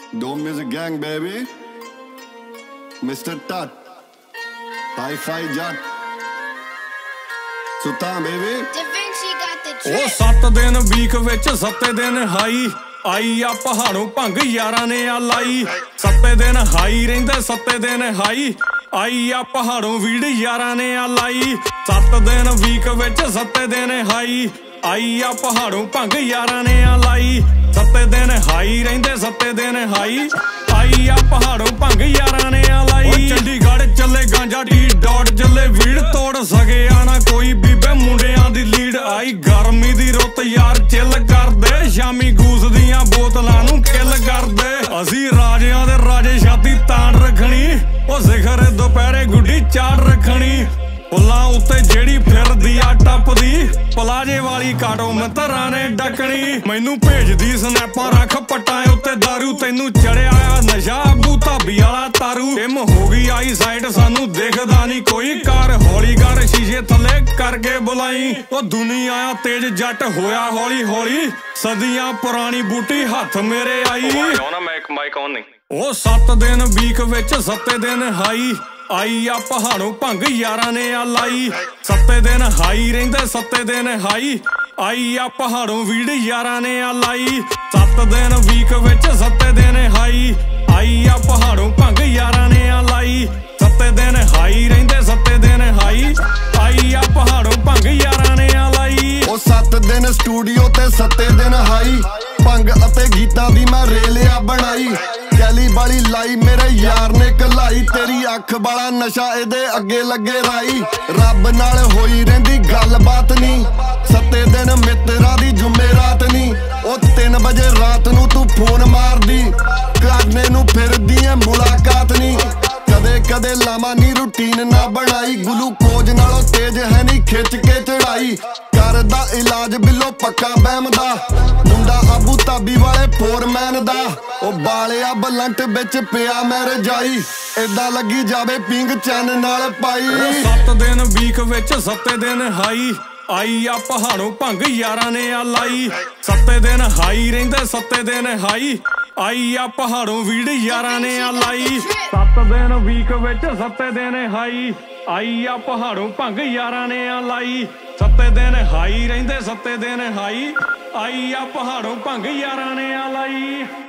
Dome Music Gang, baby. Mr. Tut. Hi-Fi Jut. Sultan, baby. ਉਹ 7 ਦਿਨ week ਵਿੱਚ 7 ਦਿਨ ਹਾਈ ਆਈ ਆ ਪਹਾੜੋਂ ਭੰਗ ਯਾਰਾਂ ਨੇ ਆ ਲਾਈ 7 ਦਿਨ ਹਾਈ ਰਹਿੰਦੇ 7 ਦਿਨ ਹਾਈ ਆਈ ਆ ਪਹਾੜੋਂ ਵੀੜ ਯਾਰਾਂ ਨੇ ਆ ਲਾਈ 7 ਦਿਨ ਵੀਕ ਵਿੱਚ 7 ਦਿਨ ਹਾਈ ਆਈ ਆ ਪਹਾੜੋਂ ਭੰਗ ਯਾਰਾਂ ਨੇ ਆ ਲਾਈ 7 ਦਿਨ ਹਾਈ ਰਹਿੰਦੇ 7 ਦਿਨ ਹਾਈ ਆਈ ਆ ਪਹਾੜੋਂ ਭੰਗ ਯਾਰਾਂ ਨੇ ਆ ਲਾਈ ਚੰਡੀਗੜ੍ਹ ਚੱਲੇ ਗਾਂਜਾ ਟੀ ਡਾਟ ਚੱਲੇ ਵੀੜ ਤੋੜ ਸਕੇ ਆਣਾ ਕੋਈ ਬੀਬੇ ਮੁੰਡਿਆਂ ਦੀ ਲੀਡ ਆਈ ਗਰਮੀ ਦੀ ਰੁੱਤ ਯਾਰ ਚਿੱਲ ਕਰਦੇ ਸ਼ਾਮੀ ਗੂਸ ਦੀਆਂ ਬੋਤਲਾਂ ਨੂੰ ਕਿੱਲ ਕਰਦੇ ਅਸੀਂ ਰਾਜਿਆਂ ਦੇ ਰਾਜੇ ਛਾਤੀ ਤਾਣ ਰੱਖਣੀ ਉਹ ਸਿਖਰ ਦੁਪਹਿਰੇ ਗੁੱਡੀ ਚਾੜ ਰੱਖਣੀ ਪੁੱਲਾਂ ਉੱਤੇ ਜਿਹੜੀ ਫਿਰਦੀ ਆ ਟੱਪਦੀ ਪਲਾਜੇ ਵਾਲੀ ਕਾਟੋ ਮਿੱਤਰਾਂ ਨੇ ਡੱਕਣੀ ਮੈਨੂੰ ਭੇਜਦੀ ਸਨੈਪਾਂ ਰੱਖ ਪੱਟਾਂ ਉੱਤੇ ਦਾਰੂ ਤੈਨੂੰ ਚੜਿਆ ਆ ਨਸ਼ਾ ਆਗੂ ਧਾਬੀ ਵਾਲਾ ਤਾਰੂ ਟਿਮ ਹੋ ਗਈ ਆਈ ਸਾਈਡ ਸਾਨੂੰ ਦਿਖਦਾ ਨਹੀਂ ਕੋਈ ਕਾਰ ਹੌਲੀ ਕਰ ਸ਼ੀਸ਼ੇ ਥੱਲੇ ਕਰਕੇ ਬੁਲਾਈ ਉਹ ਦੁਨੀਆ ਆ ਤੇਜ ਜੱਟ ਹੋਇਆ ਹੌਲੀ ਹੌਲੀ ਸਦੀਆਂ ਪੁਰਾਣੀ ਬੂਟੀ ਹੱਥ ਮੇਰੇ ਆਈ ਉਹ 7 ਦਿਨ ਵੀਕ ਵਿੱਚ 7 ਦਿਨ ਹਾਈ ਆਈ ਆ ਪਹਾੜੋਂ ਭੰਗ ਯਾਰਾਂ ਨੇ ਆ ਲਾਈ 7 ਦਿਨ ਹਾਈ ਰਹਿੰਦੇ 7 ਦਿਨ ਹਾਈ ਆਈ ਆ ਪਹਾੜੋਂ ਵੀੜ ਯਾਰਾਂ ਨੇ ਆ ਲਾਈ 7 ਦਿਨ ਵੀਕ ਵਿੱਚ 7 ਦਿਨ ਹਾਈ ਆਈ ਆ ਪਹਾੜੋਂ ਭੰਗ ਯਾਰਾਂ ਨੇ ਆ ਲਾਈ 7 ਦਿਨ ਹਾਈ ਰਹਿੰਦੇ 7 ਦਿਨ ਹਾਈ ਆਈ ਆ ਪਹਾੜੋਂ ਭੰਗ ਯਾਰਾਂ ਨੇ ਆ ਲਾਈ ਉਹ 7 ਦਿਨ ਸਟੂਡੀਓ ਤੇ 7 ਦਿਨ ਹਾਈ ਭੰਗ ਅਤੇ ਗੀਤਾਂ ਦੀ ਮੈਂ ਰੇਲਿਆ ਬਣਾਈ ਕੈਲੀ ਵਾਲੀ ਲਾਈ ਮੇਰੇ ਯਾਰ ਨੇ ਕਲਾਈ ਤੇਰੀ ਅੱਖ ਵਾਲਾ ਨਸ਼ਾ ਇਹਦੇ ਅੱਗੇ ਲੱਗੇ ਰਾਈ ਰੱਬ ਨਾਲ ਹੋਈ ਰਹਿੰਦੀ ਗੱਲਬਾਤ ਨਹੀਂ 7 ਦਿਨ ਮਿੱਤਰਾਂ ਦੀ ਜੁਮੇਰਾਤ ਨਹੀਂ ਉਹ 3 ਵਜੇ ਰਾਤ ਨੂੰ ਤੂੰ ਫੋਨ ਮਾਰਦੀ ਕਰਨੇ ਨੂੰ ਫਿਰਦੀ ਐ ਮੁਲਾਕਾਤ ਨਹੀਂ ਕਦੇ ਕਦੇ ਲਾਵਾਂ ਨੀ ਰੂਟੀਨ ਨਾ ਬਣਾਈ ਗਲੂਕੋਜ਼ ਨਾਲੋਂ ਤੇਜ਼ ਹੈ ਨੀ ਖਿੱਚ ਕੇ ਚੜਾਈ ਕਰਦਾ ਇਲਾਜ ਬਿੱਲੋ ਪੱਕਾ ਬਹਿਮ ਦਾ ਮੁੰਡਾ ਆਬੂ ਧਾਬੀ ਵਾਲੇ ਫੋਰਮੈਨ ਦਾ ਉਹ ਬਾਲਿਆ ਬਲੰਟ ਵਿੱਚ ਪਿਆ ਮੈਂ ਰਜਾਈ ਏਦਾਂ ਲੱਗੀ ਜਾਵੇ ਪਿੰਗ ਚੈਨ ਨਾਲ ਪਾਈ 7 ਦਿਨ ਵੀਕ ਵਿੱਚ 7 ਦਿਨ ਹਾਈ ਆਈ ਆ ਪਹਾੜੋਂ ਭੰਗ ਯਾਰਾਂ ਨੇ ਆ ਲਾਈ 7 ਦਿਨ ਹਾਈ ਰਹਿੰਦੇ 7 ਦਿਨ ਹਾਈ ਆਈ ਆ ਪਹਾੜੋਂ ਵੀੜ ਯਾਰਾਂ ਨੇ ਆ ਲਾਈ 7 ਦਿਨ ਵੀਕ ਵਿੱਚ 7 ਦਿਨ ਹਾਈ ਆਈ ਆ ਪਹਾੜੋਂ ਭੰਗ ਯਾਰਾਂ ਨੇ ਆ ਲਾਈ 7 ਦਿਨ ਹਾਈ ਰਹਿੰਦੇ 7 ਦਿਨ ਹਾਈ ਆਈ ਆ ਪਹਾੜੋਂ ਭੰਗ ਯਾਰਾਂ ਨੇ ਆ ਲਾਈ